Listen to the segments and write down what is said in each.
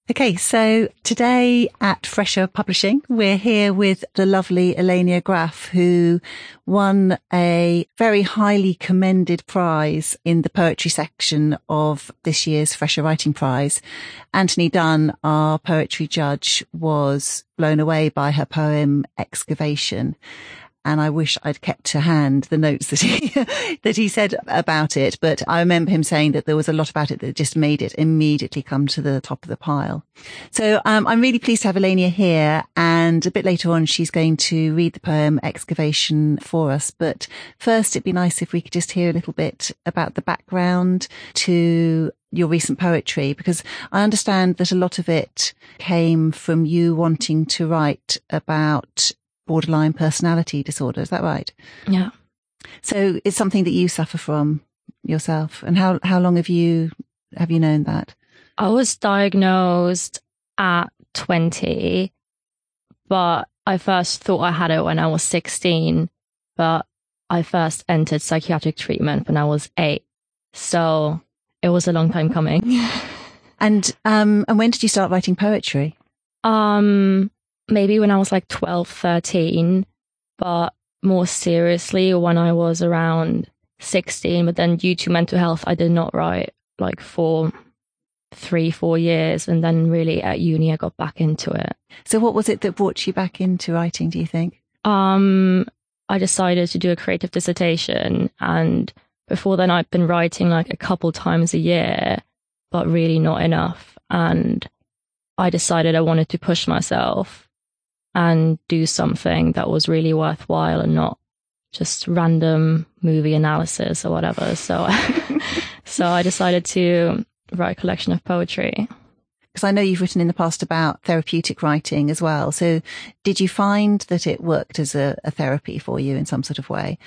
Okay, so today at Fresher Publishing, we're here with the lovely Elenia Graf, who won a very highly commended prize in the poetry section of this year's Fresher Writing Prize. Anthony Dunn, our poetry judge, was blown away by her poem Excavation. And I wish I'd kept to hand the notes that he said about it. But I remember him saying that there was a lot about it that just made it immediately come to the top of the pile. So I'm really pleased to have Elenia here. And a bit later on, she's going to read the poem Excavation for us. But first, it'd be nice if we could just hear a little bit about the background to your recent poetry, because I understand that a lot of it came from you wanting to write about borderline personality disorder. Is that right? Yeah. So it's something that you suffer from yourself. And how long have you known that? I was diagnosed at 20, but I first thought I had it when I was 16, but I first entered psychiatric treatment when I was 8. So it was a long time coming. And when did you start writing poetry? Maybe when I was like 12, 13, but more seriously when I was around 16. But then due to mental health, I did not write like for 3-4 years. And then really at uni, I got back into it. So what was it that brought you back into writing, do you think? I decided to do a creative dissertation. And before then, I'd been writing like a couple times a year, but really not enough. And I decided I wanted to push myself and do something that was really worthwhile and not just random movie analysis or whatever. So I decided to write a collection of poetry. Because I know you've written in the past about therapeutic writing as well. So did you find that it worked as a therapy for you in some sort of way?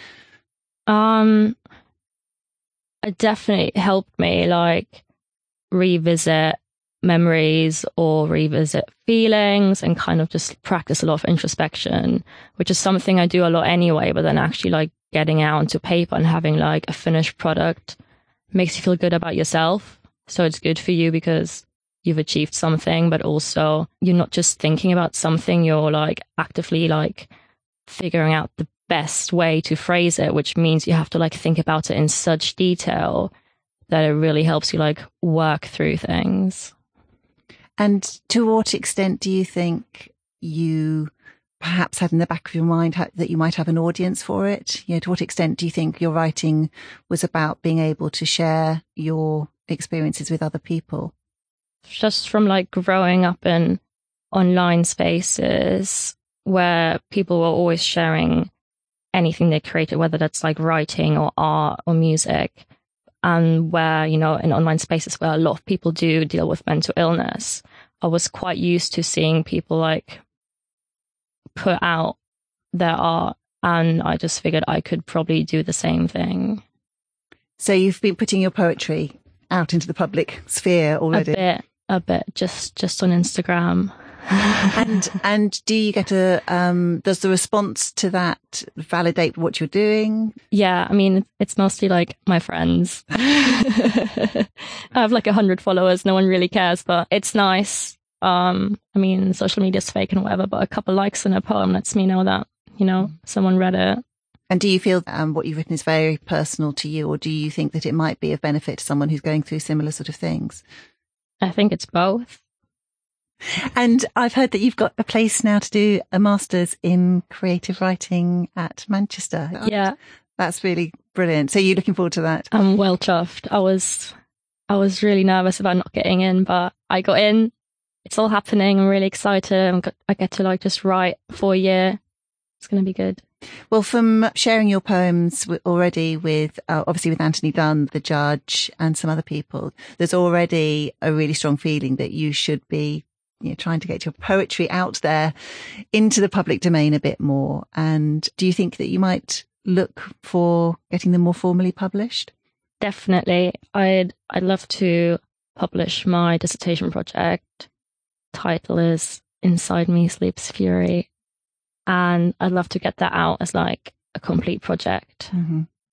It definitely helped me like revisit memories or revisit feelings and kind of just practice a lot of introspection, which is something I do a lot anyway, but then actually like getting out onto paper and having like a finished product makes you feel good about yourself. So it's good for you because you've achieved something, but also you're not just thinking about something, you're like actively like figuring out the best way to phrase it, which means you have to like think about it in such detail that it really helps you like work through things. And to what extent do you think you perhaps had in the back of your mind that you might have an audience for it? You know, to what extent do you think your writing was about being able to share your experiences with other people? Just from like growing up in online spaces where people were always sharing anything they created, whether that's like writing or art or music, and where, you know, in online spaces where a lot of people do deal with mental illness, I was quite used to seeing people like put out their art, and I just figured I could probably do the same thing. So you've been putting your poetry out into the public sphere already? A bit, just on Instagram. And do you get does the response to that validate what you're doing? Yeah, I mean, it's mostly like my friends. I have like 100 followers. No one really cares, but it's nice. I mean, social media is fake and whatever, but a couple likes in a poem lets me know that, you know, someone read it. And do you feel what you've written is very personal to you, or do you think that it might be of benefit to someone who's going through similar sort of things? I think it's both. And I've heard that you've got a place now to do a master's in creative writing at Manchester. Yeah. That's really brilliant. So you're looking forward to that? I'm well chuffed. I was really nervous about not getting in, but I got in. It's all happening. I'm really excited. I get to like just write for a year. It's going to be good. Well, from sharing your poems already with, obviously with Anthony Dunn, the judge, and some other people, there's already a really strong feeling that you should be, you know, trying to get your poetry out there into the public domain a bit more. And do you think that you might look for getting them more formally published? Definitely. I'd love to publish my dissertation project. Title is Inside Me Sleeps Fury. And I'd love to get that out as like a complete project. Mm-hmm.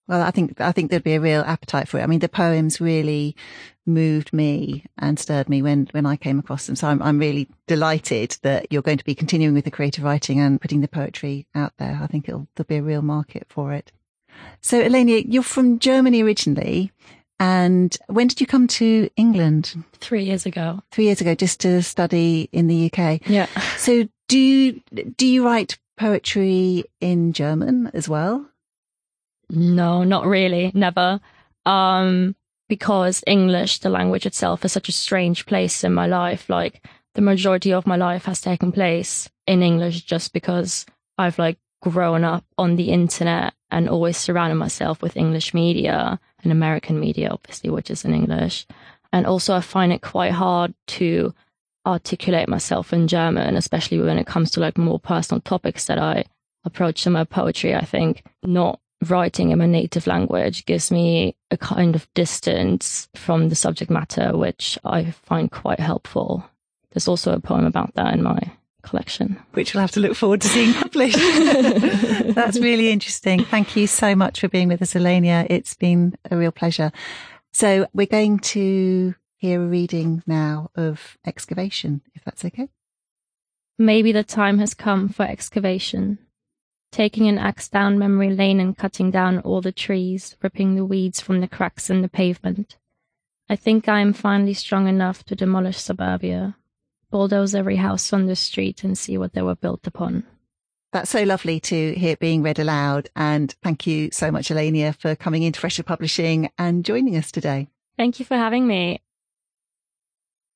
Well, I think there'd be a real appetite for it. I mean, the poems really moved me and stirred me when I came across them. So I'm really delighted that you're going to be continuing with the creative writing and putting the poetry out there. I think there'll be a real market for it. So, Elenia, you're from Germany originally. And when did you come to England? 3 years ago. 3 years ago, just to study in the UK. Yeah. So do you write poetry in German as well? No, not really. Never. Because English, the language itself, is such a strange place in my life. Like, the majority of my life has taken place in English just because I've like grown up on the internet and always surrounded myself with English media and American media, obviously, which is in English. And also I find it quite hard to articulate myself in German, especially when it comes to like more personal topics that I approach in my poetry. I think not writing in my native language gives me a kind of distance from the subject matter, which I find quite helpful. There's also a poem about that in my collection, which we'll have to look forward to seeing published. That's really interesting. Thank you so much for being with us, Elenia. It's been a real pleasure. So we're going to hear a reading now of Excavation, if that's okay. Maybe the time has come for excavation. Taking an axe down memory lane and cutting down all the trees, ripping the weeds from the cracks in the pavement. I think I am finally strong enough to demolish suburbia, bulldoze every house on the street and see what they were built upon. That's so lovely to hear it being read aloud. And thank you so much, Elenia, for coming into Fresher Publishing and joining us today. Thank you for having me.